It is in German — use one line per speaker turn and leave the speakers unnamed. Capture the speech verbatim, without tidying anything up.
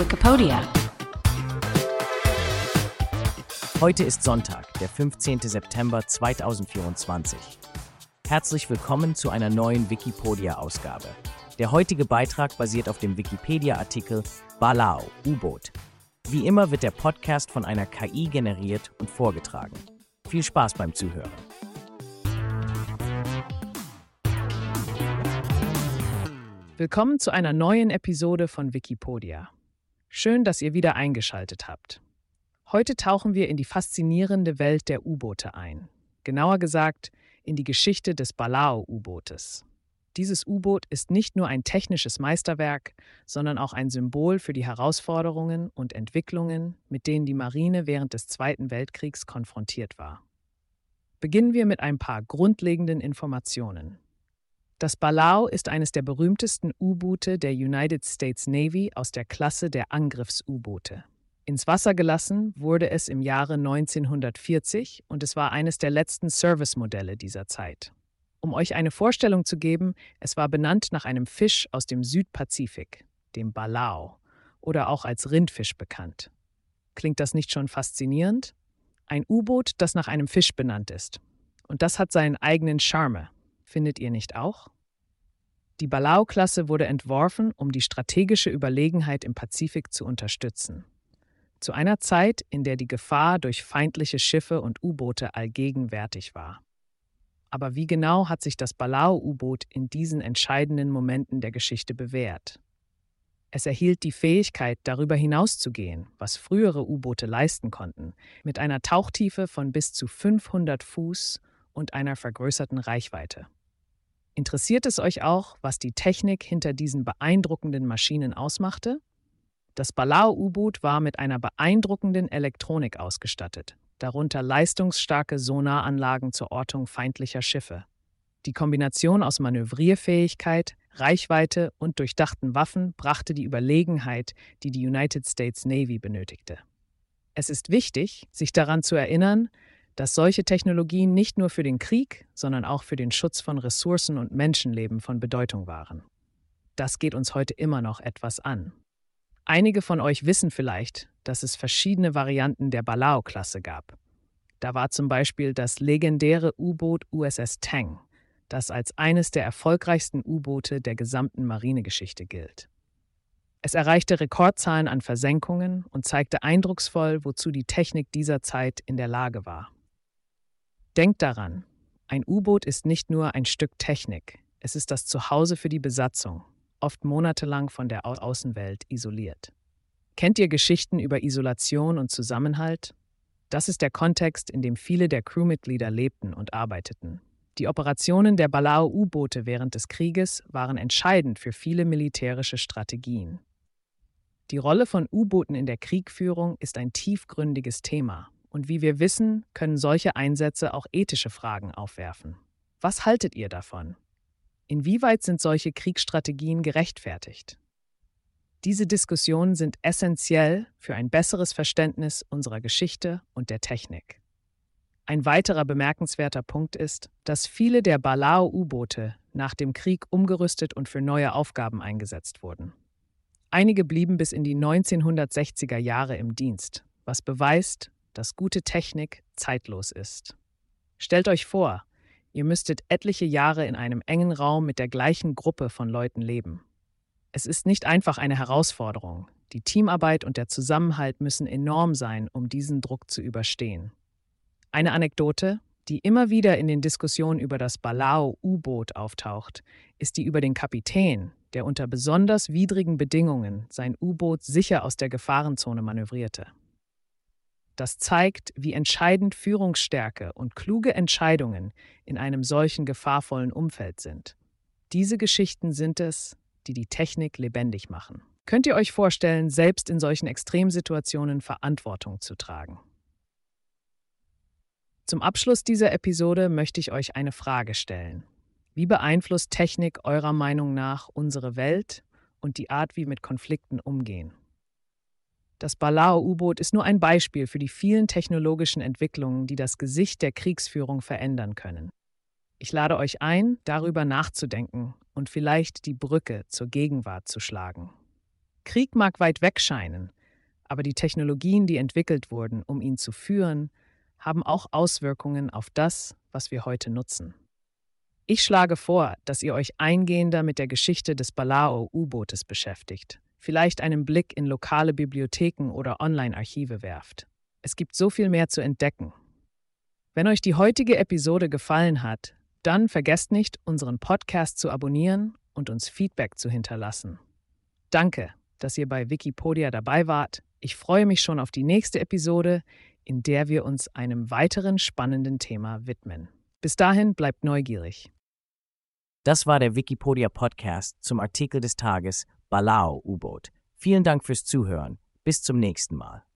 Wikipedia.
Heute ist Sonntag, der fünfzehnten September zweitausendvierundzwanzig. Herzlich willkommen zu einer neuen Wikipedia-Ausgabe. Der heutige Beitrag basiert auf dem Wikipedia-Artikel Balao, U-Boot. Wie immer wird der Podcast von einer K I generiert und vorgetragen. Viel Spaß beim Zuhören.
Willkommen zu einer neuen Episode von Wikipedia. Schön, dass ihr wieder eingeschaltet habt. Heute tauchen wir in die faszinierende Welt der U-Boote ein. Genauer gesagt, in die Geschichte des Balao-U-Bootes. Dieses U-Boot ist nicht nur ein technisches Meisterwerk, sondern auch ein Symbol für die Herausforderungen und Entwicklungen, mit denen die Marine während des Zweiten Weltkriegs konfrontiert war. Beginnen wir mit ein paar grundlegenden Informationen. Das Balao ist eines der berühmtesten U-Boote der United States Navy aus der Klasse der Angriffs-U-Boote. Ins Wasser gelassen wurde es im Jahre neunzehnhundertvierzig und es war eines der letzten Servicemodelle dieser Zeit. Um euch eine Vorstellung zu geben, es war benannt nach einem Fisch aus dem Südpazifik, dem Balao, oder auch als Rindfisch bekannt. Klingt das nicht schon faszinierend? Ein U-Boot, das nach einem Fisch benannt ist. Und das hat seinen eigenen Charme. Findet ihr nicht auch? Die Balao-Klasse wurde entworfen, um die strategische Überlegenheit im Pazifik zu unterstützen. Zu einer Zeit, in der die Gefahr durch feindliche Schiffe und U-Boote allgegenwärtig war. Aber wie genau hat sich das Balao-U-Boot in diesen entscheidenden Momenten der Geschichte bewährt? Es erhielt die Fähigkeit, darüber hinauszugehen, was frühere U-Boote leisten konnten, mit einer Tauchtiefe von bis zu fünfhundert Fuß und einer vergrößerten Reichweite. Interessiert es euch auch, was die Technik hinter diesen beeindruckenden Maschinen ausmachte? Das Balao-U-Boot war mit einer beeindruckenden Elektronik ausgestattet, darunter leistungsstarke Sonaranlagen zur Ortung feindlicher Schiffe. Die Kombination aus Manövrierfähigkeit, Reichweite und durchdachten Waffen brachte die Überlegenheit, die die United States Navy benötigte. Es ist wichtig, sich daran zu erinnern, dass solche Technologien nicht nur für den Krieg, sondern auch für den Schutz von Ressourcen und Menschenleben von Bedeutung waren. Das geht uns heute immer noch etwas an. Einige von euch wissen vielleicht, dass es verschiedene Varianten der Balao-Klasse gab. Da war zum Beispiel das legendäre U-Boot U S S Tang, das als eines der erfolgreichsten U-Boote der gesamten Marinegeschichte gilt. Es erreichte Rekordzahlen an Versenkungen und zeigte eindrucksvoll, wozu die Technik dieser Zeit in der Lage war. Denkt daran, ein U-Boot ist nicht nur ein Stück Technik, es ist das Zuhause für die Besatzung, oft monatelang von der Au- Außenwelt isoliert. Kennt ihr Geschichten über Isolation und Zusammenhalt? Das ist der Kontext, in dem viele der Crewmitglieder lebten und arbeiteten. Die Operationen der Balao-U-Boote während des Krieges waren entscheidend für viele militärische Strategien. Die Rolle von U-Booten in der Kriegführung ist ein tiefgründiges Thema. Und wie wir wissen, können solche Einsätze auch ethische Fragen aufwerfen. Was haltet ihr davon? Inwieweit sind solche Kriegsstrategien gerechtfertigt? Diese Diskussionen sind essentiell für ein besseres Verständnis unserer Geschichte und der Technik. Ein weiterer bemerkenswerter Punkt ist, dass viele der Balao-U-Boote nach dem Krieg umgerüstet und für neue Aufgaben eingesetzt wurden. Einige blieben bis in die neunzehnhundertsechziger Jahre im Dienst, was beweist, dass gute Technik zeitlos ist. Stellt euch vor, ihr müsstet etliche Jahre in einem engen Raum mit der gleichen Gruppe von Leuten leben. Es ist nicht einfach eine Herausforderung. Die Teamarbeit und der Zusammenhalt müssen enorm sein, um diesen Druck zu überstehen. Eine Anekdote, die immer wieder in den Diskussionen über das Balao-U-Boot auftaucht, ist die über den Kapitän, der unter besonders widrigen Bedingungen sein U-Boot sicher aus der Gefahrenzone manövrierte. Das zeigt, wie entscheidend Führungsstärke und kluge Entscheidungen in einem solchen gefahrvollen Umfeld sind. Diese Geschichten sind es, die die Technik lebendig machen. Könnt ihr euch vorstellen, selbst in solchen Extremsituationen Verantwortung zu tragen? Zum Abschluss dieser Episode möchte ich euch eine Frage stellen. Wie beeinflusst Technik eurer Meinung nach unsere Welt und die Art, wie wir mit Konflikten umgehen? Das Balao-U-Boot ist nur ein Beispiel für die vielen technologischen Entwicklungen, die das Gesicht der Kriegsführung verändern können. Ich lade euch ein, darüber nachzudenken und vielleicht die Brücke zur Gegenwart zu schlagen. Krieg mag weit weg scheinen, aber die Technologien, die entwickelt wurden, um ihn zu führen, haben auch Auswirkungen auf das, was wir heute nutzen. Ich schlage vor, dass ihr euch eingehender mit der Geschichte des Balao-U-Bootes beschäftigt, vielleicht einen Blick in lokale Bibliotheken oder Online-Archive werft. Es gibt so viel mehr zu entdecken. Wenn euch die heutige Episode gefallen hat, dann vergesst nicht, unseren Podcast zu abonnieren und uns Feedback zu hinterlassen. Danke, dass ihr bei Wikipedia dabei wart. Ich freue mich schon auf die nächste Episode, in der wir uns einem weiteren spannenden Thema widmen. Bis dahin bleibt neugierig.
Das war der Wikipedia-Podcast zum Artikel des Tages Balao-U-Boot. Vielen Dank fürs Zuhören. Bis zum nächsten Mal.